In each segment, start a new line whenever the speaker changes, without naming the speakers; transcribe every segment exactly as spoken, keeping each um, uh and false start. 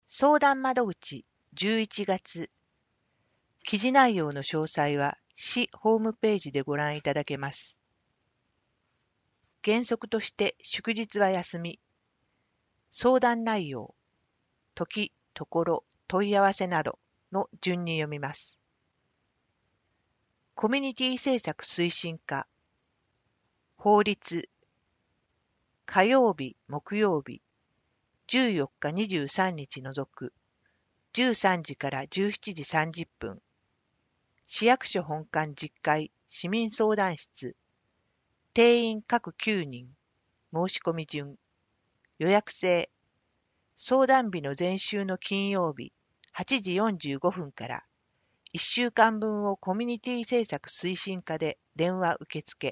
相談窓口じゅういちがつ、記事内容の詳細は市ホームページでご覧いただけます。原則として祝日は休み、相談内容、時、ところ、問い合わせなどの順に読みます。コミュニティ政策推進課、法律、火曜日、木曜日、じゅうよっか、にじゅうさんにち除く、じゅうさんじからじゅうしちじさんじゅっぷん、市役所本館じゅっかい市民相談室、定員各きゅうにん、申し込み順、予約制、相談日の前週の金曜日はちじよんじゅうごふんからいっしゅうかんぶんをコミュニティ政策推進課で電話受付。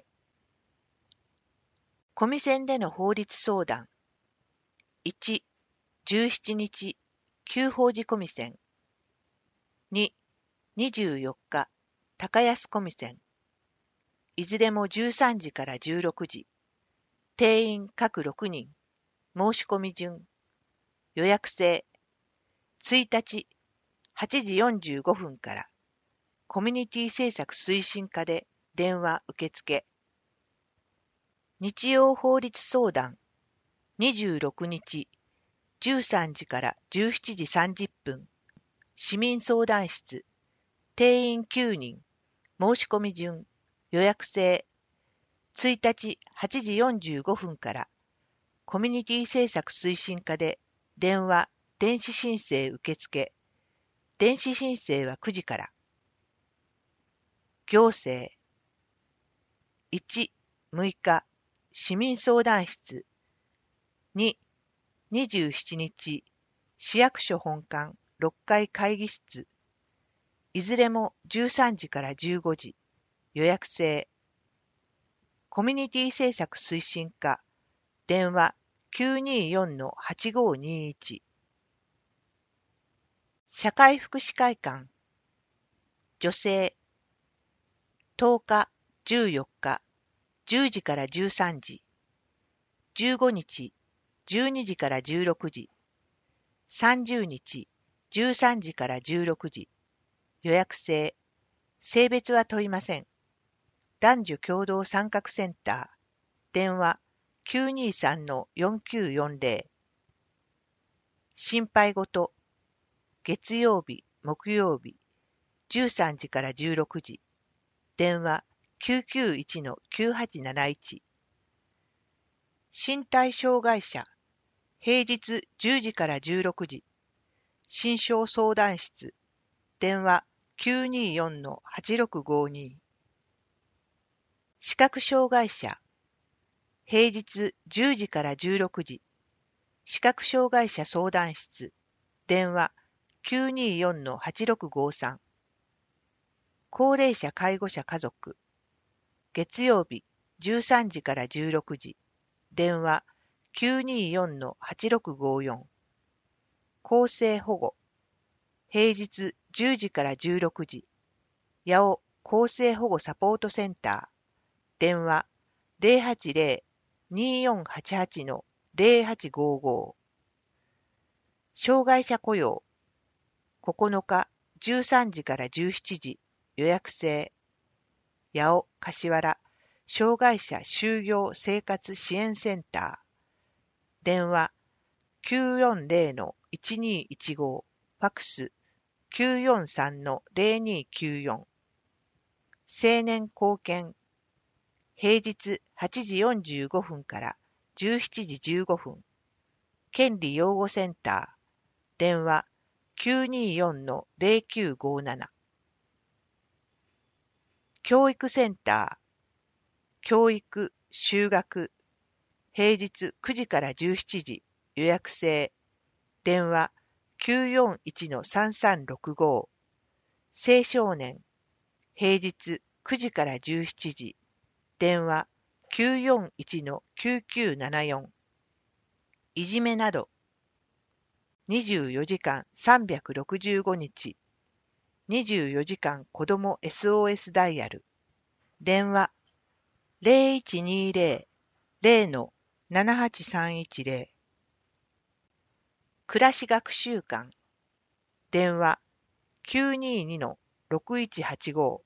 コミセンでの法律相談。いち、じゅうしちにち、旧法事コミセン。に、にじゅうよっか、高安コミセン。いずれもじゅうさんじからじゅうろくじ。定員各ろくにん。申し込み順。予約制。ついたち、はちじよんじゅうごふんからコミュニティ政策推進課で電話受付。日曜法律相談。にじゅうろくにち、じゅうさんじからじゅうしちじさんじゅっぷん。市民相談室。定員きゅうにん。申し込み順。予約制。ついたち、はちじよんじゅうごふんからコミュニティ政策推進課で電話、電子申請受付。電子申請はくじから。行政。いち、むいか、市民相談室。に、にじゅうしちにち、市役所本館ろっかい会議室。いずれもじゅうさんじからじゅうごじ。予約制。コミュニティ政策推進課。電話 きゅうにーよんのはちごーにーいち。社会福祉会館。女性。とおか、じゅうよっか、じゅうじからじゅうさんじ。じゅうごにち、じゅうにじからじゅうろくじ。さんじゅうにち、じゅうさんじからじゅうろくじ。予約制。性別は問いません。男女共同参画センター。電話 きゅうにーさんのよんきゅうよんぜろ。心配事。月曜日、木曜日、じゅうさんじからじゅうろくじ。電話 きゅうきゅういちのきゅうはちなないち。身体障害者。平日じゅうじからじゅうろくじ。心症相談室。電話 きゅうにーよんのはちろくごーにー。視覚障害者。平日じゅうじからじゅうろくじ。視覚障害者相談室。電話 きゅうにーよんのはちろくごーさん。高齢者介護者家族。月曜日じゅうさんじからじゅうろくじ。電話 きゅうにーよんのはちろくごーよん。厚生保護。平日じゅうじからじゅうろくじ。八尾厚生保護サポートセンター。電話 ゼロはちゼロ にーよんはちはちのゼロはちごーごー。障害者雇用。ここのかじゅうさんじからじゅうしちじ。予約制。八尾柏原障害者就業生活支援センター。電話 きゅうよんゼロのいちにーいちごー。ファクス きゅうよんさんのゼロにーきゅうよん。青年貢献。平日はちじよんじゅうごふんからじゅうしちじじゅうごふん。権利擁護センター。電話 きゅうにーよんのゼロきゅうごーなな。教育センター。教育、就学。平日くじからじゅうしちじ。予約制。電話 きゅうよんいちのさんさんろくごー。青少年。平日くじからじゅうしちじ。電話 きゅうよんいちのきゅうきゅうななよん。いじめなど。にじゅうよじかんさんびゃくろくじゅうごにち。にじゅうよじかん子ども エスオーエス ダイヤル。電話ゼロいちにーゼロ ゼロのななはちさんいちゼロ。 暮らし学習館、電話 きゅうにーにのろくいちはちご。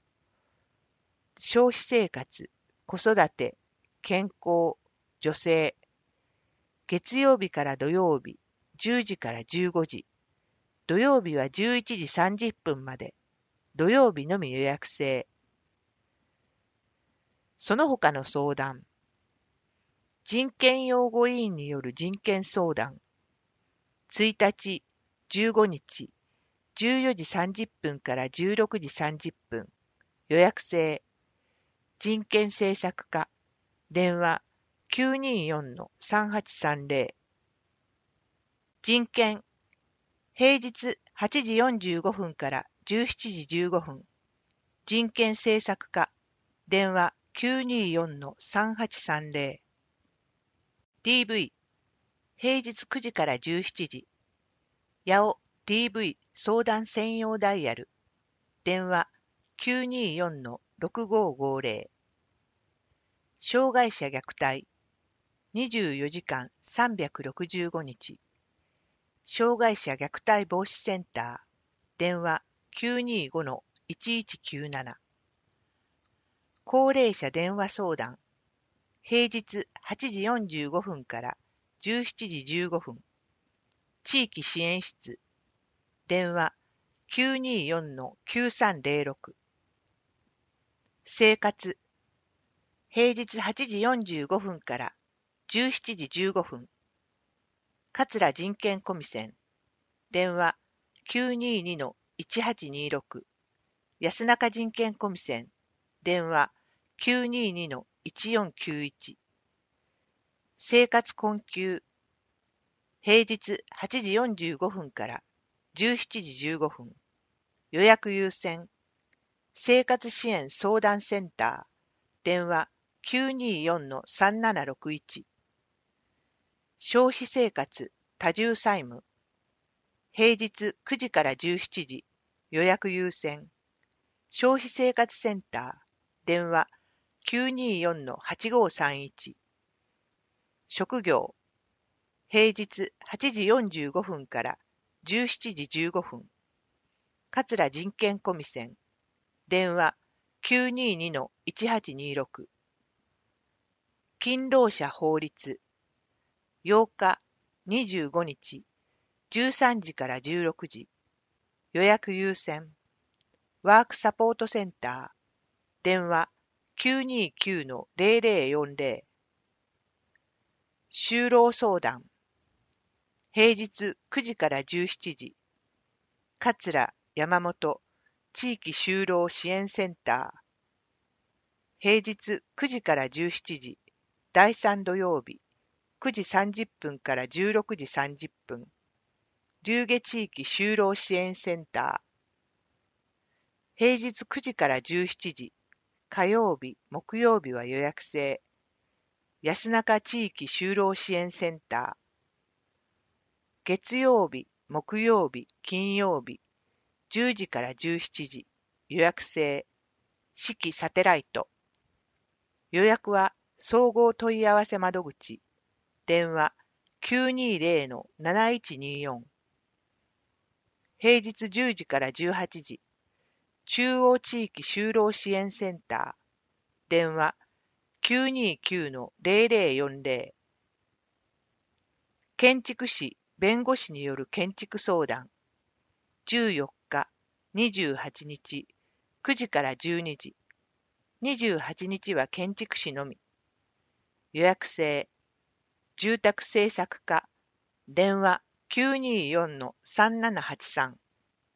消費生活、子育て、健康、女性、月曜日から土曜日、じゅうじからじゅうごじ、土曜日はじゅういちじさんじゅっぷんまで、土曜日のみ予約制。その他の相談、人権擁護委員による人権相談、いちにち、じゅうごにち、じゅうよじさんじゅっぷんからじゅうろくじさんじゅっぷん、予約制、人権政策課、電話 きゅうにーよんのさんはちさんぜろ。人権、平日はちじよんじゅうごふんからじゅうしちじじゅうごふん、人権政策課、電話 きゅうにーよんのさんはちさんぜろ。ディーブイ、平日くじからじゅうしちじ、八尾 ディーブイ 相談専用ダイヤル、電話 きゅうにーよんのろくごーごーぜろ。障害者虐待、にじゅうよじかんさんびゃくろくじゅうごにち、障害者虐待防止センター、電話 きゅうにーごのいちいちきゅうなな。高齢者電話相談、平日はちじよんじゅうごふんからじゅうしちじじゅうごふん、地域支援室、電話 きゅうにーよんのきゅうさんぜろろく。生活、平日はちじよんじゅうごふんからじゅうしちじじゅうごふん、桂人権コミセン、電話 きゅうにーにのいちはちにろく。安中人権コミセン、電話 きゅうにーにのいちよんきゅういち。生活困窮、平日はちじよんじゅうごふんからじゅうしちじじゅうごふん、予約優先、生活支援相談センター、電話 きゅうにーよんのさんななろくいち。消費生活多重債務、平日くじからじゅうしちじ、予約優先、消費生活センター、電話 きゅうにーよんのはちごーさんいち。職業、平日はちじよんじゅうごふんからじゅうしちじじゅうごふん、桂人権コミセン、電話 きゅうにーにのいちはちにろく。勤労者法律、ようか、にじゅうごにち、じゅうさんじからじゅうろくじ、予約優先、ワークサポートセンター、電話 きゅうにーきゅうのぜろぜろよんぜろ。就労相談、平日くじからじゅうしちじ、桂山本地域就労支援センター、平日くじからじゅうしちじ、だいさん土曜日、くじさんじゅっぷんからじゅうろくじさんじゅっぷん、龍下地域就労支援センター、平日くじからじゅうしちじ、火曜日、木曜日は予約制、安中地域就労支援センター、月曜日、木曜日、金曜日、じゅうじからじゅうしちじ、予約制、四季サテライト。予約は総合問い合わせ窓口、電話 きゅうにーぜろのなないちによん。平日じゅうじからじゅうはちじ、中央地域就労支援センター、電話 きゅうにーきゅうのぜろぜろよんぜろ。建築士、弁護士による建築相談、じゅうよっか、にじゅうはちにち、くじからじゅうにじ、にじゅうはちにちは建築士のみ、予約制、住宅政策課、電話 きゅうにーよんのさんななはちさん。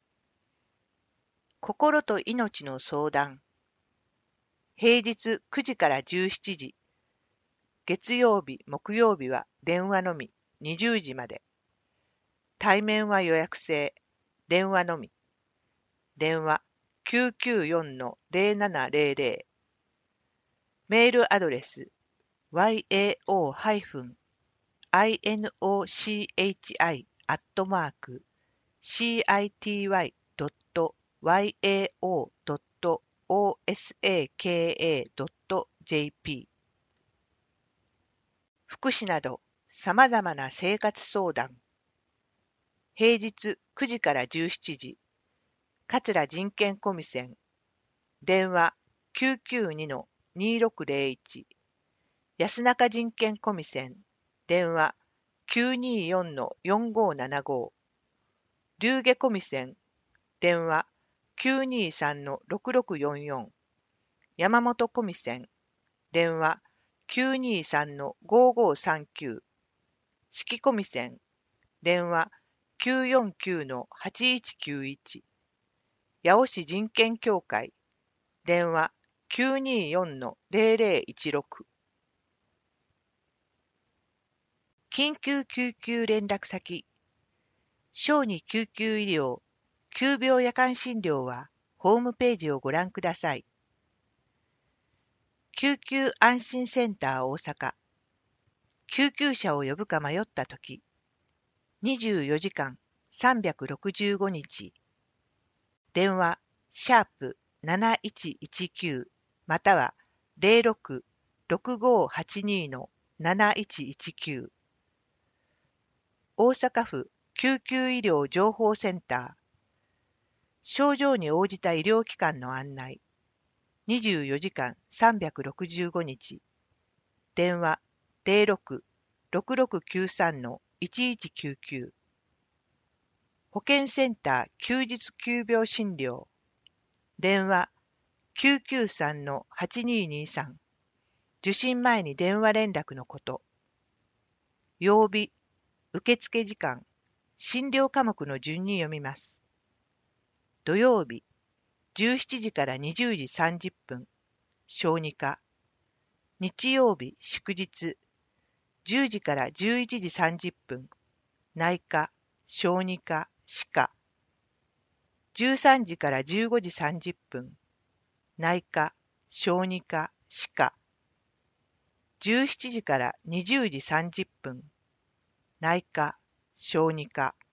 心と命の相談、平日くじからじゅうしちじ、月曜日、木曜日は電話のみ、にじゅうじまで。対面は予約制、電話のみ。電話 きゅうきゅうよんのぜろななぜろぜろ。メールアドレス ワイエーオー インノシチ アットマーク シーアイティーワイ ドット ワイエーオー ドット オーエスエーケーエー ドット ジェーピー。福祉など様々な生活相談、 平日くじからじゅうしちじ、桂人権コミセン、電話 きゅうきゅうにのにろくぜろいち、安中人権コミセン、電話 きゅうによんのよんごななご、龍下コミセン、電話 きゅうにさんのろくろくよんよん、山本コミセン、電話 きゅうにさんのごごさんきゅう、四季コミセン、電話 きゅうよんきゅうのはちいちきゅういち、八尾市人権協会、電話 きゅうによんのぜろぜろいちろく、緊急救急連絡先、小児救急医療、急病夜間診療はホームページをご覧ください。救急安心センター大阪、救急車を呼ぶか迷ったとき、にじゅうよじかんさんびゃくろくじゅうごにち、電話シャープなないちいちきゅうまたはゼロろく ろくごはちにのなないちいちきゅう、大阪府救急医療情報センター、症状に応じた医療機関の案内、にじゅうよじかんさんびゃくろくじゅうごにち、電話ゼロろく ろくろくきゅうさんのいちいちきゅうきゅう、保健センター休日急病診療、電話きゅうきゅうさんのはちににさん、受診前に電話連絡のこと。曜日、受付時間、診療科目の順に読みます。土曜日、じゅうしちじからにじゅうじさんじゅっぷん、小児科。日曜日、祝日、じゅうじからじゅういちじさんじゅっぷん、内科、小児科、歯科。じゅうさんじからじゅうごじさんじゅっぷん、内科、小児科、歯科。じゅうしちじからにじゅうじさんじゅっぷん、内科、小児科。